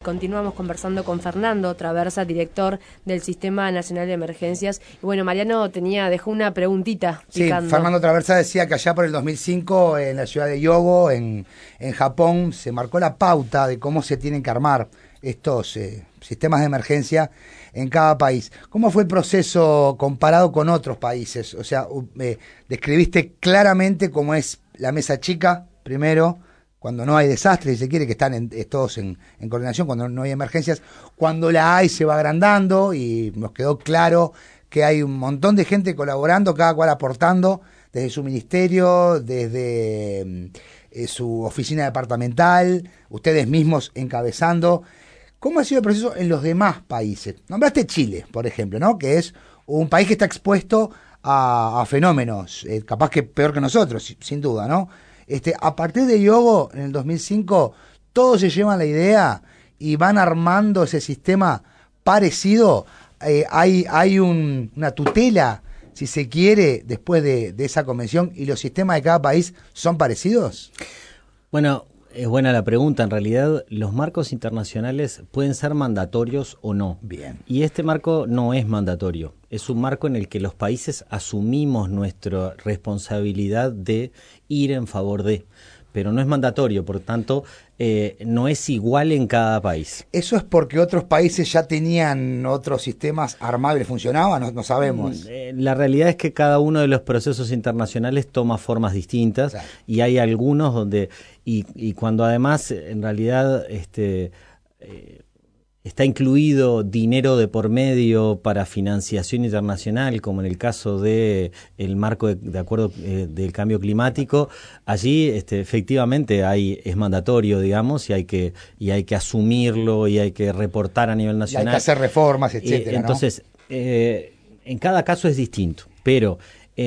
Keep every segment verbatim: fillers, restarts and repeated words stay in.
Continuamos conversando con Fernando Traversa, director del Sistema Nacional de Emergencias. Y bueno, Mariano tenía dejó una preguntita picando. Sí, Fernando Traversa decía que allá por el dos mil cinco, en la ciudad de Hyogo, en, en Japón, se marcó la pauta de cómo se tienen que armar estos eh, sistemas de emergencia en cada país. ¿Cómo fue el proceso comparado con otros países? O sea, eh, describiste claramente cómo es la mesa chica, primero, cuando no hay desastres, si se quiere, que están en, todos en, en coordinación, cuando no hay emergencias. Cuando la hay, se va agrandando y nos quedó claro que hay un montón de gente colaborando, cada cual aportando, desde su ministerio, desde eh, su oficina departamental, ustedes mismos encabezando. ¿Cómo ha sido el proceso en los demás países? Nombraste Chile, por ejemplo, ¿no? Que es un país que está expuesto a, a fenómenos, eh, capaz que peor que nosotros, sin duda, ¿no? Este, a partir de Hyogo, en el dos mil cinco, todos se llevan la idea y van armando ese sistema parecido. Eh, hay hay un, una tutela, si se quiere, después de, de esa convención, y los sistemas de cada país son parecidos. Bueno, es buena la pregunta. En realidad, los marcos internacionales pueden ser mandatorios o no. Bien. Y este marco no es mandatorio. Es un marco en el que los países asumimos nuestra responsabilidad de ir en favor de, pero no es mandatorio, por tanto, eh, no es igual en cada país. ¿Eso es porque otros países ya tenían otros sistemas armables, funcionaban? No, no sabemos. Eh, la realidad es que cada uno de los procesos internacionales toma formas distintas, claro. Y hay algunos donde, y, y cuando además en realidad este eh, está incluido dinero de por medio para financiación internacional, como en el caso de el marco de, de acuerdo eh, del cambio climático. Allí, este, efectivamente, hay es mandatorio, digamos, y hay que y hay que asumirlo y hay que reportar a nivel nacional. Y hay que hacer reformas, etcétera. Eh, entonces, ¿no? eh, en cada caso es distinto, pero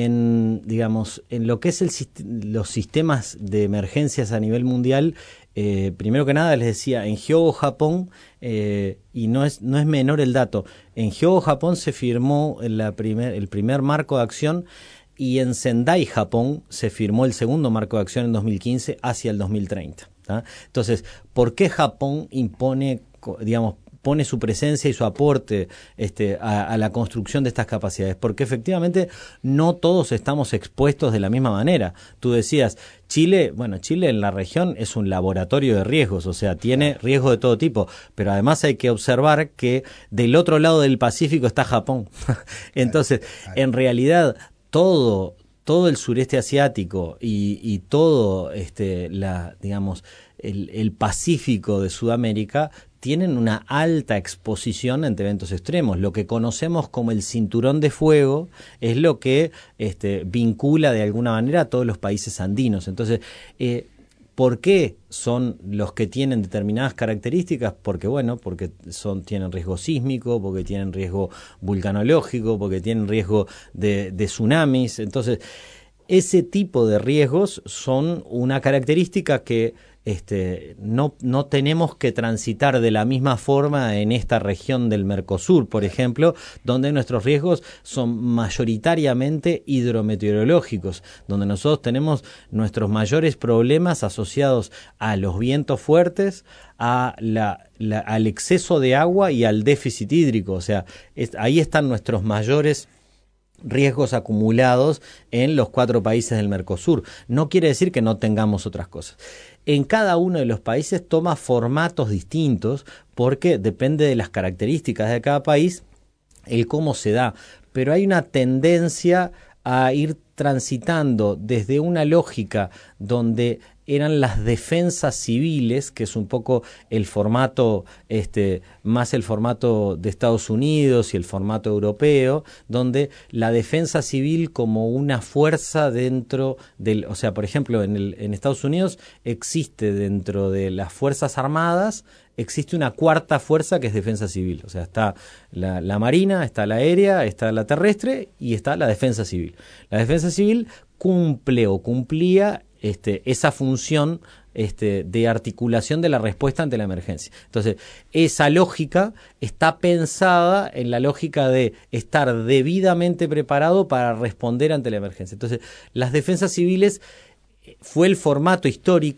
en digamos en lo que es el los sistemas de emergencias a nivel mundial. Eh, primero que nada les decía, en Hyogo, Japón, eh, y no es no es menor el dato, en Hyogo, Japón se firmó la primer, el primer marco de acción y en Sendai, Japón, se firmó el segundo marco de acción en dos mil quince hacia el dos mil treinta. ¿tá? Entonces, ¿por qué Japón impone, digamos, pone su presencia y su aporte este, a, a la construcción de estas capacidades? Porque efectivamente no todos estamos expuestos de la misma manera. Tú decías, Chile, bueno, Chile en la región es un laboratorio de riesgos, o sea, tiene riesgos de todo tipo, pero además hay que observar que del otro lado del Pacífico está Japón. Entonces, en realidad, todo, todo el sureste asiático y, y todo, este, la, digamos, el, el Pacífico de Sudamérica tienen una alta exposición ante eventos extremos. Lo que conocemos como el cinturón de fuego es lo que este, vincula de alguna manera a todos los países andinos. Entonces, eh, ¿por qué son los que tienen determinadas características? Porque, bueno, porque son tienen riesgo sísmico, porque tienen riesgo vulcanológico, porque tienen riesgo de, de tsunamis. Entonces, ese tipo de riesgos son una característica que Este, no, no tenemos que transitar de la misma forma en esta región del Mercosur, por ejemplo, donde nuestros riesgos son mayoritariamente hidrometeorológicos, donde nosotros tenemos nuestros mayores problemas asociados a los vientos fuertes, a la, la, al exceso de agua y al déficit hídrico. O sea, es, ahí están nuestros mayores riesgos acumulados en los cuatro países del Mercosur. No quiere decir que no tengamos otras cosas. En cada uno de los países toma formatos distintos porque depende de las características de cada país el cómo se da, pero hay una tendencia a ir transitando desde una lógica donde eran las defensas civiles, que es un poco el formato, este, más el formato de Estados Unidos y el formato europeo, donde la defensa civil como una fuerza dentro del, o sea, por ejemplo, en, el, en Estados Unidos existe dentro de las Fuerzas Armadas, existe una cuarta fuerza que es defensa civil. O sea, está la, la marina, está la aérea, está la terrestre y está la defensa civil. La defensa civil cumple o cumplía este, esa función este, de articulación de la respuesta ante la emergencia. Entonces, esa lógica está pensada en la lógica de estar debidamente preparado para responder ante la emergencia. Entonces, las defensas civiles fue el formato histórico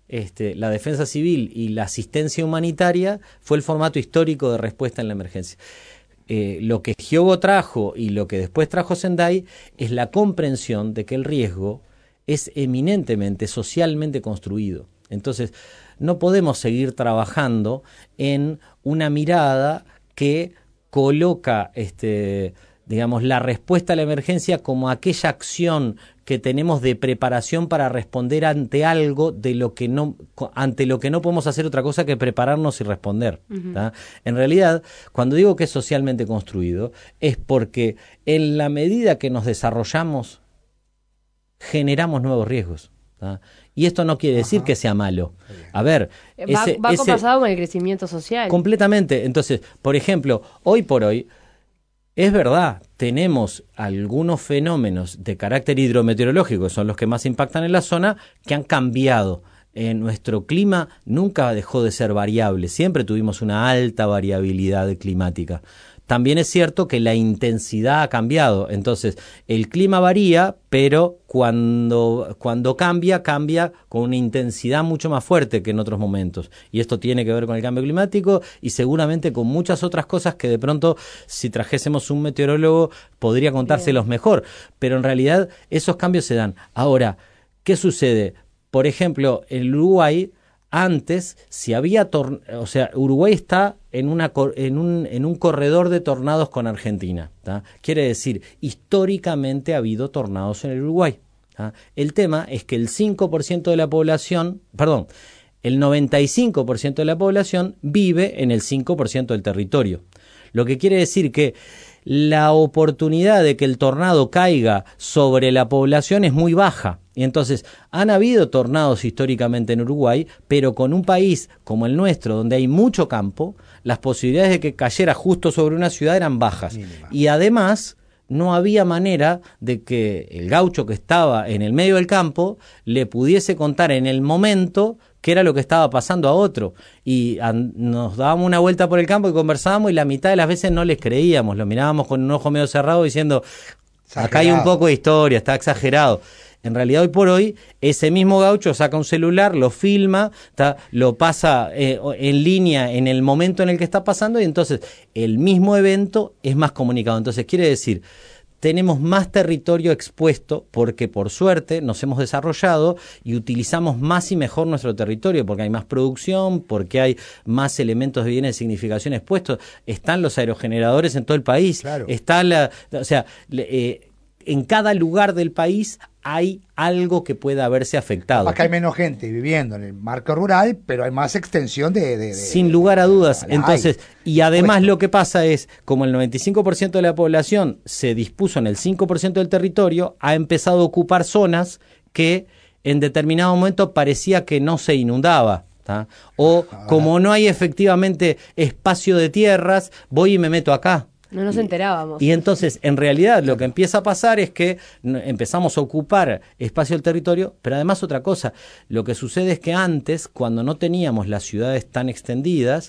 este, la defensa civil y la asistencia humanitaria fue el formato histórico de respuesta en la emergencia. Eh, lo que Hyogo trajo y lo que después trajo Sendai es la comprensión de que el riesgo es eminentemente socialmente construido. Entonces, no podemos seguir trabajando en una mirada que coloca, este, digamos, la respuesta a la emergencia como aquella acción que tenemos de preparación para responder ante algo de lo que no, ante lo que no podemos hacer otra cosa que prepararnos y responder. Uh-huh. En realidad, cuando digo que es socialmente construido, es porque en la medida que nos desarrollamos, generamos nuevos riesgos. ¿tá? Y esto no quiere decir Ajá. que sea malo. A ver, va, ese, va ese, compasado con el crecimiento social. Completamente. Entonces, por ejemplo, hoy por hoy, es verdad, tenemos algunos fenómenos de carácter hidrometeorológico, que son los que más impactan en la zona, que han cambiado. Eh, nuestro clima nunca dejó de ser variable, siempre tuvimos una alta variabilidad climática. También es cierto que la intensidad ha cambiado, entonces el clima varía, pero cuando, cuando cambia, cambia con una intensidad mucho más fuerte que en otros momentos. Y esto tiene que ver con el cambio climático y seguramente con muchas otras cosas que de pronto, si trajésemos un meteorólogo, podría contárselos mejor. Pero en realidad esos cambios se dan. Ahora, ¿qué sucede? Por ejemplo, en Uruguay, antes, si había, tor- o sea, Uruguay está en, una cor- en, un, en un corredor de tornados con Argentina. ¿tá? Quiere decir, históricamente ha habido tornados en el Uruguay. ¿tá? El tema es que el cinco por ciento de la población, perdón, el noventa y cinco por ciento de la población vive en el cinco por ciento del territorio. Lo que quiere decir que la oportunidad de que el tornado caiga sobre la población es muy baja. Y entonces, han habido tornados históricamente en Uruguay, pero con un país como el nuestro, donde hay mucho campo, las posibilidades de que cayera justo sobre una ciudad eran bajas. Mínima. Y además, no había manera de que el gaucho que estaba en el medio del campo le pudiese contar en el momento qué era lo que estaba pasando a otro. Y an- nos dábamos una vuelta por el campo y conversábamos y la mitad de las veces no les creíamos. Lo mirábamos con un ojo medio cerrado diciendo, exagerado. Acá hay un poco de historia, está exagerado. En realidad, hoy por hoy, ese mismo gaucho saca un celular, lo filma, ta, lo pasa eh, en línea en el momento en el que está pasando y entonces el mismo evento es más comunicado. Entonces, quiere decir, tenemos más territorio expuesto porque, por suerte, nos hemos desarrollado y utilizamos más y mejor nuestro territorio porque hay más producción, porque hay más elementos de bienes de significación expuestos. Están los aerogeneradores en todo el país. Claro. Está la, o sea, eh, en cada lugar del país hay algo que pueda haberse afectado. Acá hay menos gente viviendo en el marco rural, pero hay más extensión de... de, de Sin lugar a dudas. De, de, Entonces, y además puesto. Lo que pasa es, como el noventa y cinco por ciento de la población se dispuso en el cinco por ciento del territorio, ha empezado a ocupar zonas que en determinado momento parecía que no se inundaba. ¿tá? O Ahora. Como no hay efectivamente espacio de tierras, voy y me meto acá. No nos enterábamos. Y entonces, en realidad, lo que empieza a pasar es que empezamos a ocupar espacio del territorio, pero además otra cosa, lo que sucede es que antes, cuando no teníamos las ciudades tan extendidas,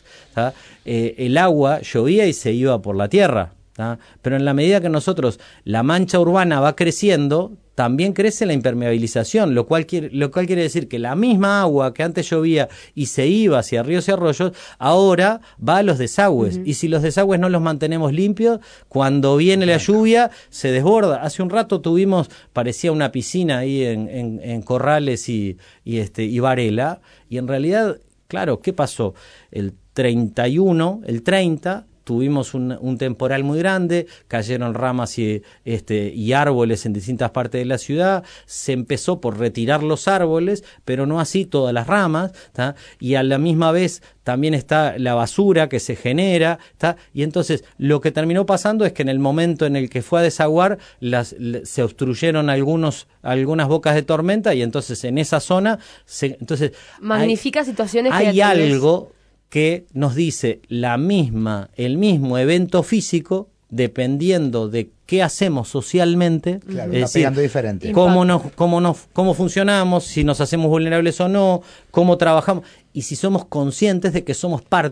eh, el agua llovía y se iba por la tierra. ¿tá? Pero en la medida que nosotros, la mancha urbana va creciendo, también crece la impermeabilización, lo cual quiere, lo cual quiere decir que la misma agua que antes llovía y se iba hacia ríos y arroyos, ahora va a los desagües. Uh-huh. Y si los desagües no los mantenemos limpios, cuando viene la lluvia, se desborda. Hace un rato tuvimos, parecía una piscina ahí en, en, en Corrales y, y, este, y Varela, y en realidad, claro, ¿qué pasó? El treinta y uno, el treinta... tuvimos un, un temporal muy grande, cayeron ramas y, este, y árboles en distintas partes de la ciudad, se empezó por retirar los árboles, pero no así todas las ramas, ¿tá? Y a la misma vez también está la basura que se genera, ¿tá? Y entonces lo que terminó pasando es que en el momento en el que fue a desaguar, las, se obstruyeron algunos, algunas bocas de tormenta y entonces en esa zona, se, entonces magnifica hay, situaciones hay que algo que nos dice la misma, el mismo evento físico, dependiendo de qué hacemos socialmente, claro, es decir, diferente. Cómo, nos, cómo, nos, cómo funcionamos, si nos hacemos vulnerables o no, cómo trabajamos, y si somos conscientes de que somos parte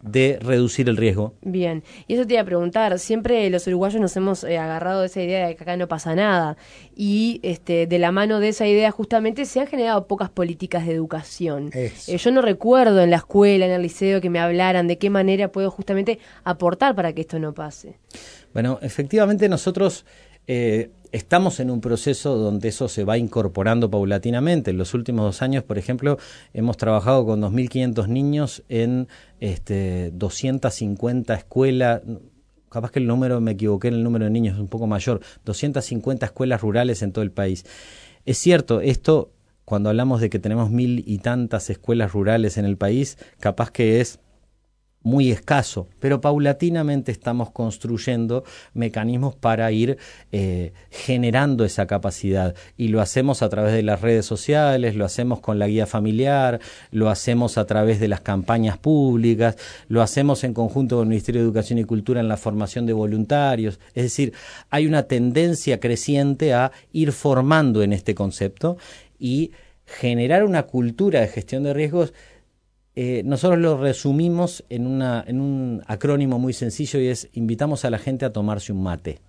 de reducir el riesgo. Bien, y eso te iba a preguntar, siempre los uruguayos nos hemos eh, agarrado de esa idea de que acá no pasa nada, y este, de la mano de esa idea justamente se han generado pocas políticas de educación. Eh, yo no recuerdo en la escuela, en el liceo, que me hablaran de qué manera puedo justamente aportar para que esto no pase. Bueno, efectivamente nosotros eh, estamos en un proceso donde eso se va incorporando paulatinamente. En los últimos dos años, por ejemplo, hemos trabajado con dos mil quinientos niños en este, doscientas cincuenta escuelas. Capaz que el número, me equivoqué en el número de niños, es un poco mayor. doscientas cincuenta escuelas rurales en todo el país. Es cierto, esto, cuando hablamos de que tenemos mil y tantas escuelas rurales en el país, capaz que es muy escaso, pero paulatinamente estamos construyendo mecanismos para ir eh, generando esa capacidad, y lo hacemos a través de las redes sociales, lo hacemos con la guía familiar, lo hacemos a través de las campañas públicas, lo hacemos en conjunto con el Ministerio de Educación y Cultura en la formación de voluntarios. Es decir, hay una tendencia creciente a ir formando en este concepto y generar una cultura de gestión de riesgos. Eh, nosotros lo resumimos en, una, en un acrónimo muy sencillo, y es: invitamos a la gente a tomarse un mate.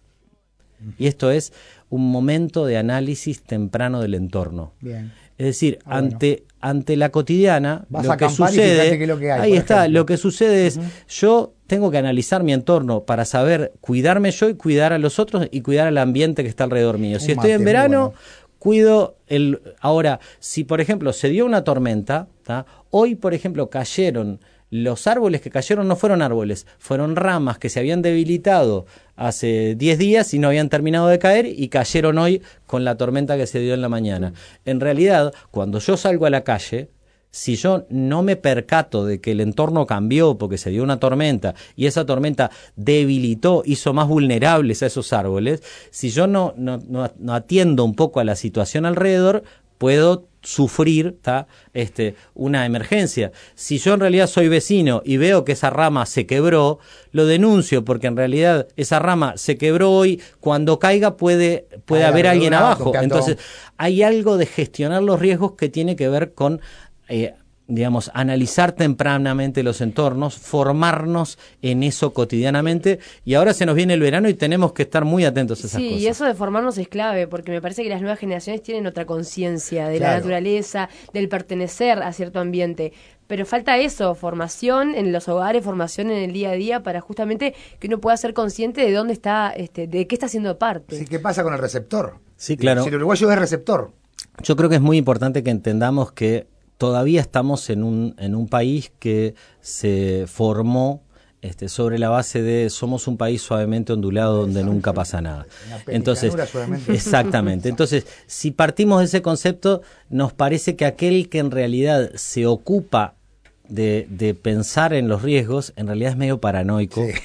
Y esto es un momento de análisis temprano del entorno. Bien. Es decir, ah, ante, bueno. ante la cotidiana, Vas lo a que y sucede, qué es lo que hay, ahí está, ejemplo. lo que sucede es, uh-huh. yo tengo que analizar mi entorno para saber cuidarme yo y cuidar a los otros y cuidar al ambiente que está alrededor mío. Si Un estoy mate, en verano, bueno. cuido el... Ahora, si por ejemplo se dio una tormenta, ¿tá? Hoy por ejemplo cayeron, los árboles que cayeron no fueron árboles, fueron ramas que se habían debilitado hace diez días y no habían terminado de caer, y cayeron hoy con la tormenta que se dio en la mañana. En realidad, cuando yo salgo a la calle, si yo no me percato de que el entorno cambió porque se dio una tormenta y esa tormenta debilitó, hizo más vulnerables a esos árboles, si yo no, no, no, no atiendo un poco a la situación alrededor, puedo sufrir ¿tá? este, una emergencia. Si yo en realidad soy vecino y veo que esa rama se quebró, lo denuncio, porque en realidad esa rama se quebró hoy, cuando caiga puede, puede haber alguien abajo. Entonces hay algo de gestionar los riesgos que tiene que ver con Eh, digamos, analizar tempranamente los entornos, formarnos en eso cotidianamente, y ahora se nos viene el verano y tenemos que estar muy atentos a esas sí, cosas. Sí, y eso de formarnos es clave, porque me parece que las nuevas generaciones tienen otra conciencia de claro. la naturaleza, del pertenecer a cierto ambiente, pero falta eso, formación en los hogares, formación en el día a día, para justamente que uno pueda ser consciente de dónde está, este, de qué está haciendo parte. Sí, ¿qué pasa con el receptor? Sí, claro. Si el uruguayo es receptor. Yo creo que es muy importante que entendamos que todavía estamos en un, en un país que se formó este, sobre la base de somos un país suavemente ondulado donde nunca pasa nada. Entonces, exactamente. Entonces, si partimos de ese concepto, nos parece que aquel que en realidad se ocupa de, de pensar en los riesgos, en realidad es medio paranoico. Sí.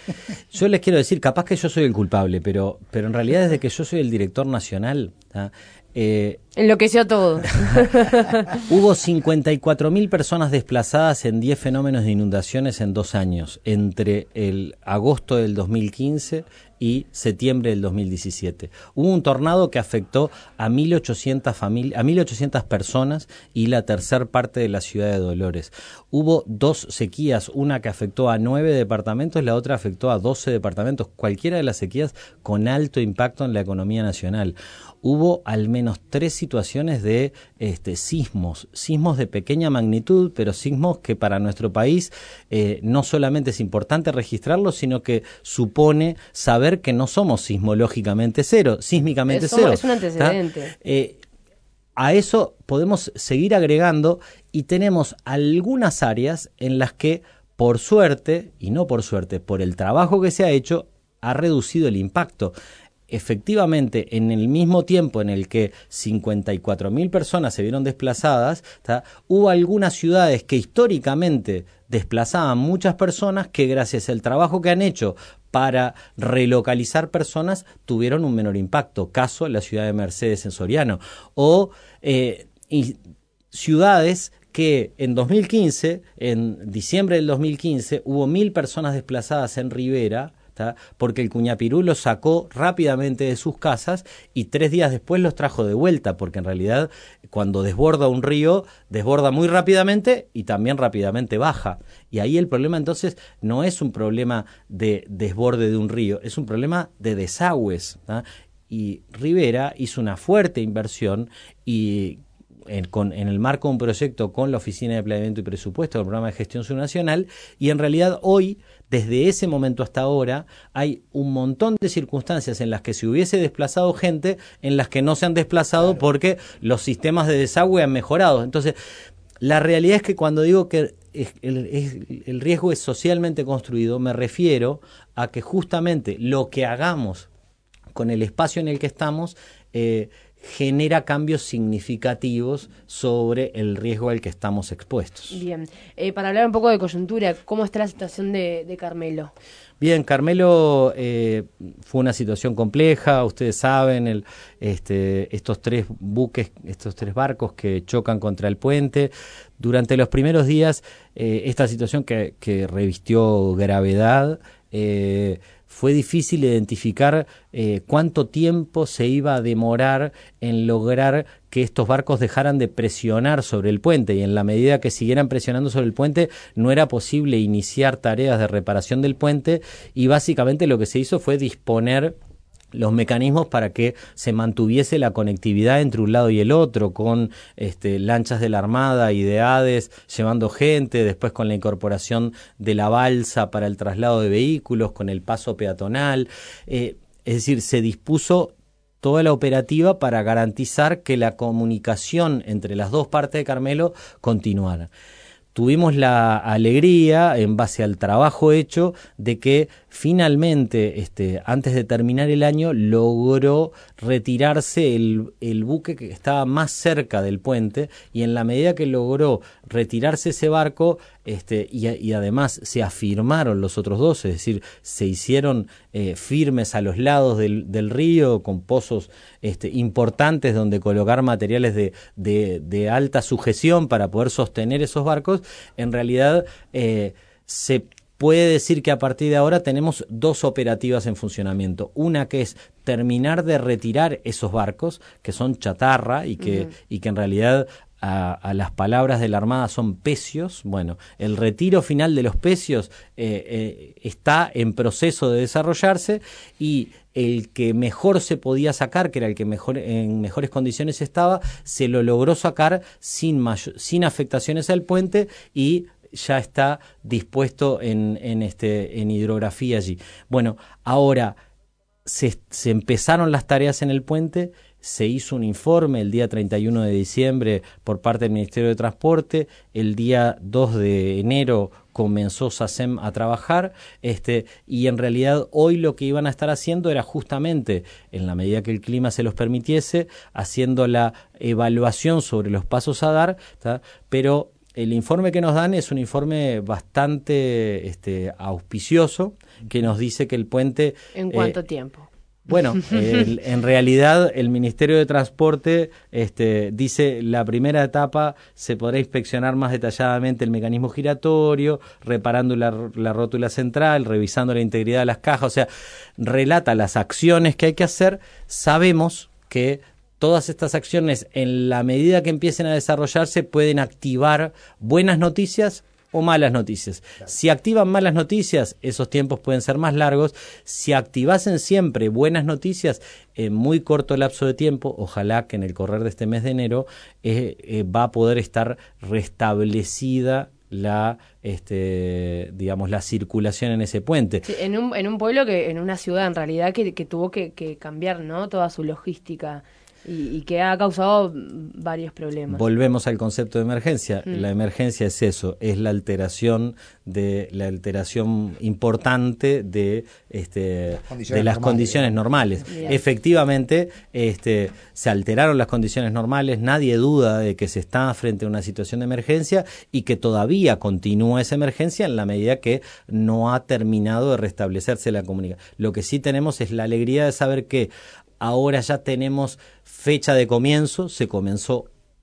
Yo les quiero decir, capaz que yo soy el culpable, pero, pero en realidad desde que yo soy el director nacional, ¿tá? Eh, enloqueció todo. Hubo cincuenta y cuatro mil personas desplazadas en diez fenómenos de inundaciones en dos años, entre el agosto del dos mil quince y septiembre del dos mil diecisiete. Hubo un tornado que afectó a mil ochocientas familias, a mil ochocientas personas y la tercer parte de la ciudad de Dolores. Hubo dos sequías, una que afectó a nueve departamentos, la otra afectó a doce departamentos, cualquiera de las sequías con alto impacto en la economía nacional. Hubo al menos tres situaciones de este, sismos, sismos de pequeña magnitud, pero sismos que para nuestro país eh, no solamente es importante registrarlos, sino que supone saber que no somos sismológicamente cero, sísmicamente eso, cero. Es un antecedente. Eh, a eso podemos seguir agregando, y tenemos algunas áreas en las que, por suerte, y no por suerte, por el trabajo que se ha hecho, ha reducido el impacto. Efectivamente, en el mismo tiempo en el que cincuenta y cuatro mil personas se vieron desplazadas, ¿tá? Hubo algunas ciudades que históricamente desplazaban muchas personas que, gracias al trabajo que han hecho para relocalizar personas, tuvieron un menor impacto. Caso la ciudad de Mercedes en Soriano. O eh, y ciudades que en dos mil quince, en diciembre del dos mil quince, hubo mil personas desplazadas en Rivera, ¿tá? Porque el Cuñapirú los sacó rápidamente de sus casas y tres días después los trajo de vuelta, porque en realidad cuando desborda un río, desborda muy rápidamente y también rápidamente baja. Y ahí el problema entonces no es un problema de desborde de un río, es un problema de desagües, ¿tá? Y Rivera hizo una fuerte inversión y En, con, en el marco de un proyecto con la Oficina de Planeamiento y Presupuesto del Programa de Gestión Subnacional, y en realidad hoy, desde ese momento hasta ahora, hay un montón de circunstancias en las que se hubiese desplazado gente, en las que no se han desplazado, claro, porque los sistemas de desagüe han mejorado. Entonces, la realidad es que cuando digo que es, el, es, el riesgo es socialmente construido, me refiero a que justamente lo que hagamos con el espacio en el que estamos eh, genera cambios significativos sobre el riesgo al que estamos expuestos. Bien, eh, para hablar un poco de coyuntura, ¿cómo está la situación de, de Carmelo? Bien, Carmelo eh, fue una situación compleja, ustedes saben, el, este, estos tres buques, estos tres barcos que chocan contra el puente. Durante los primeros días, eh, esta situación que, que revistió gravedad, eh, fue difícil identificar eh, cuánto tiempo se iba a demorar en lograr que estos barcos dejaran de presionar sobre el puente, y en la medida que siguieran presionando sobre el puente no era posible iniciar tareas de reparación del puente, y básicamente lo que se hizo fue disponer los mecanismos para que se mantuviese la conectividad entre un lado y el otro, con este, lanchas de la Armada y de ADES llevando gente, después con la incorporación de la balsa para el traslado de vehículos, con el paso peatonal. Eh, es decir, se dispuso toda la operativa para garantizar que la comunicación entre las dos partes de Carmelo continuara. Tuvimos la alegría, en base al trabajo hecho, de que finalmente, este, antes de terminar el año, logró retirarse el, el buque que estaba más cerca del puente, y en la medida que logró retirarse ese barco, este, y, y además se afirmaron los otros dos, es decir, se hicieron eh, firmes a los lados del, del río, con pozos este, importantes donde colocar materiales de, de, de alta sujeción para poder sostener esos barcos. En realidad eh, se puede decir que a partir de ahora tenemos dos operativas en funcionamiento. Una que es terminar de retirar esos barcos, que son chatarra y que, uh-huh. y que en realidad a, a las palabras de la Armada son pecios. Bueno, el retiro final de los pecios eh, eh, está en proceso de desarrollarse, y el que mejor se podía sacar, que era el que mejor en mejores condiciones estaba, se lo logró sacar sin, mayor, sin afectaciones al puente, y ya está dispuesto en, en, este, en hidrografía allí. Bueno, ahora se, se empezaron las tareas en el puente, se hizo un informe el día treinta y uno de diciembre por parte del Ministerio de Transporte, el día dos de enero comenzó SACEM a trabajar, este, y en realidad hoy lo que iban a estar haciendo era justamente, en la medida que el clima se los permitiese, haciendo la evaluación sobre los pasos a dar, ¿tá? Pero el informe que nos dan es un informe bastante este, auspicioso, que nos dice que el puente... ¿En cuánto eh, tiempo? Bueno, el, en realidad el Ministerio de Transporte este, dice la primera etapa se podrá inspeccionar más detalladamente el mecanismo giratorio, reparando la, la rótula central, revisando la integridad de las cajas, o sea, relata las acciones que hay que hacer. Sabemos que todas estas acciones, en la medida que empiecen a desarrollarse, pueden activar buenas noticias o malas noticias. Claro. Si activan malas noticias, esos tiempos pueden ser más largos. Si activasen siempre buenas noticias en muy corto lapso de tiempo, ojalá que en el correr de este mes de enero eh, eh, va a poder estar restablecida la este digamos la circulación en ese puente. Sí, en un en un pueblo que en una ciudad en realidad que, que tuvo que, que cambiar, ¿no?, toda su logística. Y, y que ha causado varios problemas. Volvemos al concepto de emergencia. Mm. La emergencia es eso, es la alteración de la alteración importante de este las de las normales, condiciones normales. Bien. Efectivamente, este se alteraron las condiciones normales, nadie duda de que se está frente a una situación de emergencia y que todavía continúa esa emergencia en la medida que no ha terminado de restablecerse la comunicación. Lo que sí tenemos es la alegría de saber que ahora ya tenemos fecha de comienzo, se comenzó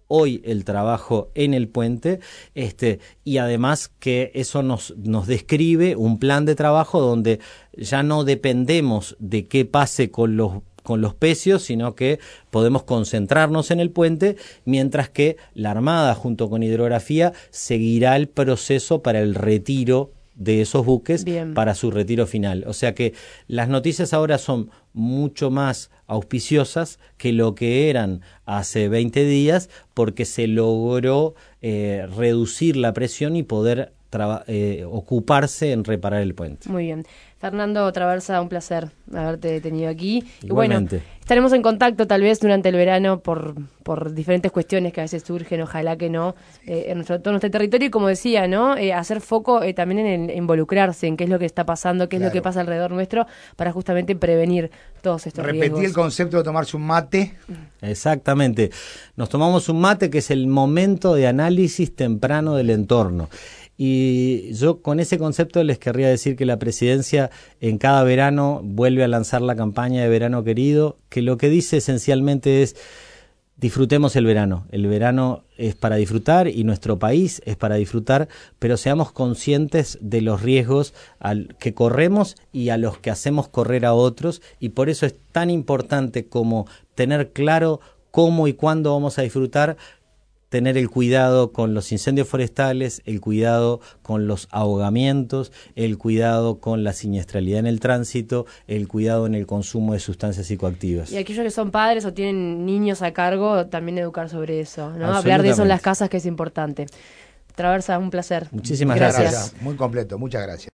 hoy el trabajo en el puente, este, y además que eso nos, nos describe un plan de trabajo donde ya no dependemos de qué pase con los con los pecios, sino que podemos concentrarnos en el puente, mientras que la Armada, junto con Hidrografía, seguirá el proceso para el retiro de esos buques. Bien. Para su retiro final. O sea que las noticias ahora son mucho más auspiciosas que lo que eran hace veinte días, porque se logró eh, reducir la presión y poder eh, ocuparse en reparar el puente. Muy bien. Fernando Traversa, un placer haberte tenido aquí. Igualmente. Y bueno, estaremos en contacto tal vez durante el verano por, por diferentes cuestiones que a veces surgen, ojalá que no, eh, en nuestro, todo nuestro territorio. Y como decía, ¿no? Eh, hacer foco eh, también en, en involucrarse en qué es lo que está pasando, qué claro. es lo que pasa alrededor nuestro, para justamente prevenir todos estos Repetí riesgos. el concepto de tomarse un mate. Exactamente. Nos tomamos un mate, que es el momento de análisis temprano del entorno. Y yo con ese concepto les querría decir que la presidencia en cada verano vuelve a lanzar la campaña de Verano Querido, que lo que dice esencialmente es: disfrutemos el verano. El verano es para disfrutar y nuestro país es para disfrutar, pero seamos conscientes de los riesgos al que corremos y a los que hacemos correr a otros, y por eso es tan importante como tener claro cómo y cuándo vamos a disfrutar, tener el cuidado con los incendios forestales, el cuidado con los ahogamientos, el cuidado con la siniestralidad en el tránsito, el cuidado en el consumo de sustancias psicoactivas. Y aquellos que son padres o tienen niños a cargo, también educar sobre eso, ¿no? Hablar de eso en las casas, que es importante. Traversa, un placer. Muchísimas gracias. gracias. Muy completo, muchas gracias.